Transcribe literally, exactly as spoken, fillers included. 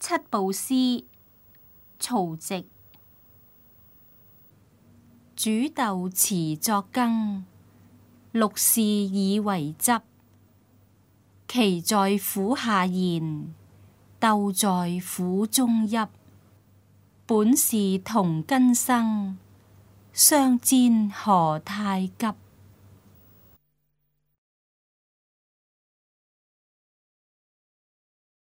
七步詩，曹植。煮豆持作羹，陸氏以為汁。萁在釜下燃，豆在釜中泣。本是同根生，相煎何太急。